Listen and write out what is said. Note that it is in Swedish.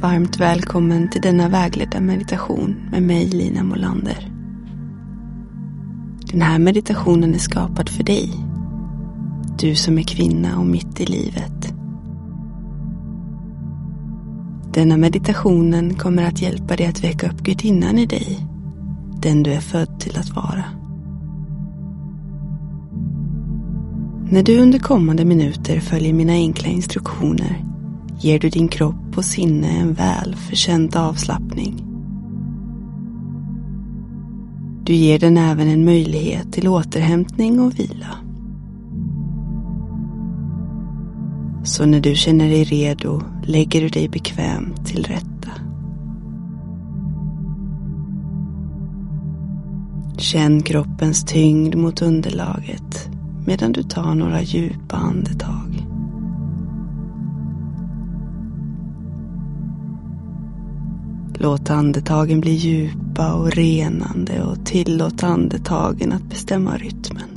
Varmt välkommen till denna vägledda meditation med mig, Lina Molander. Den här meditationen är skapad för dig. Du som är kvinna och mitt i livet. Denna meditationen kommer att hjälpa dig att väcka upp gudinnan i dig. Den du är född till att vara. När du under kommande minuter följer mina enkla instruktioner ger du din kropp och sinne en väl förtjänt avslappning. Du ger den även en möjlighet till återhämtning och vila. Så när du känner dig redo lägger du dig bekvämt till rätta. Känn kroppens tyngd mot underlaget medan du tar några djupa andetag. Låt andetagen bli djupa och renande och tillåt andetagen att bestämma rytmen.